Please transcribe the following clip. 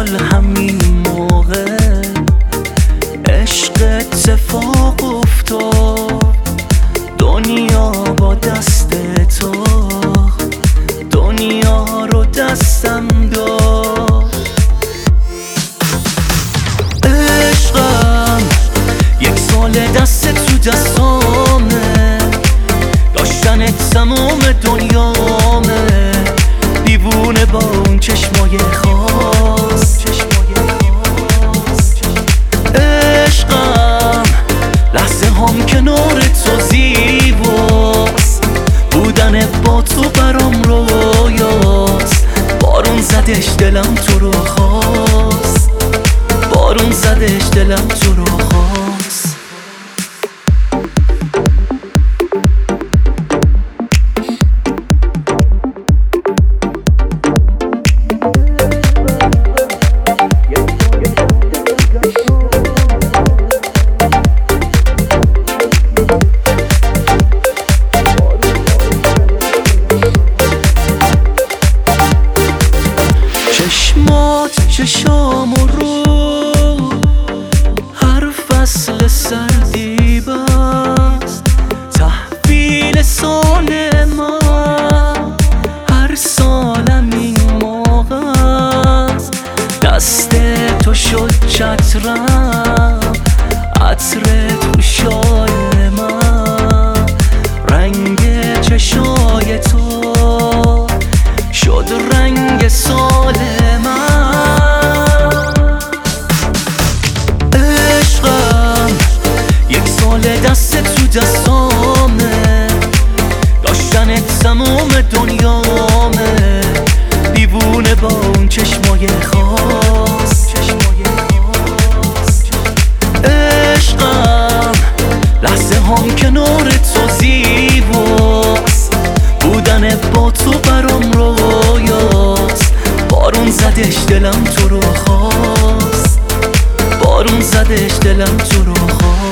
سال همین موقع عشق اتفاق افتاد، دنیا با دست تو، دنیا رو دستم داد. عشقم یک سال دست تو دستامه، داشتنت تمام دنیامه، دیوونه با اون چشمای خاص. عشقم لحظه هم کنار تو زیباست، بودنت با تو برام رویاست. بارون زدش دلم تو رو خواست، بارون زدش دلم تو رو خواست. چشمات چشام رو هر فصل سردی بست، تحویل سال من هر سالم این موقع است. دست تو شد چترم، عطر تو شال من، رنگ چشای تو شد رنگ سال من. عشقم یک سال دست تو دستامه، داشتنت تمام دنیامه، دیوونه با اون چشمای خاص. عشقم لحظه هم کنار تو زیباست، بودنت با تو برام رویاست. بارون زدش دلم تو رو خواست، بارون زدش دلم تو رو خواست.